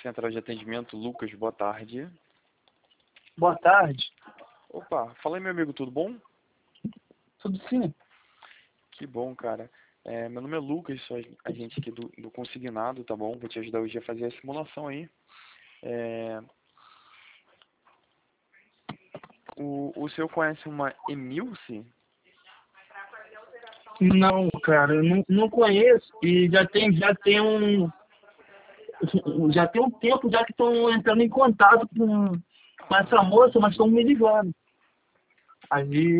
Central de Atendimento, Lucas, boa tarde. Boa tarde. Opa, fala aí, meu amigo, tudo bom? Tudo sim? Que bom, cara. Meu nome é Lucas, sou agente aqui do Consignado, tá bom? Vou te ajudar hoje a fazer a simulação aí. O senhor conhece uma Emilce? Não, cara, eu não conheço e já tem um tempo já que estão entrando em contato com essa moça, mas estão me ligando. Aí,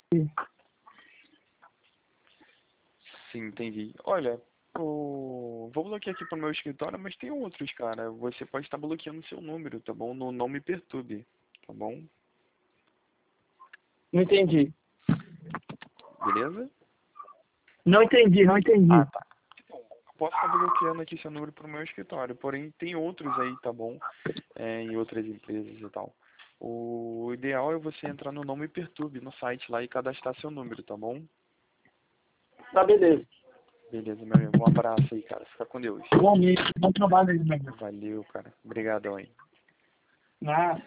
Sim, entendi. Olha, vou bloquear aqui pro meu escritório, mas tem outros, cara. Você pode estar bloqueando seu número, tá bom? Não me perturbe, tá bom? não entendi. Beleza? Não entendi. Ah, tá. Então, eu posso estar bloqueando aqui seu número pro meu escritório, porém tem outros aí, tá bom? Em outras empresas e tal. O ideal é você entrar no Não Me Perturbe no site lá e cadastrar seu número, tá bom? Tá, beleza. Beleza, meu amigo. Um abraço aí, cara. Fica com Deus. Bom trabalho aí, meu amigo. Valeu, cara. Obrigadão aí. Ah.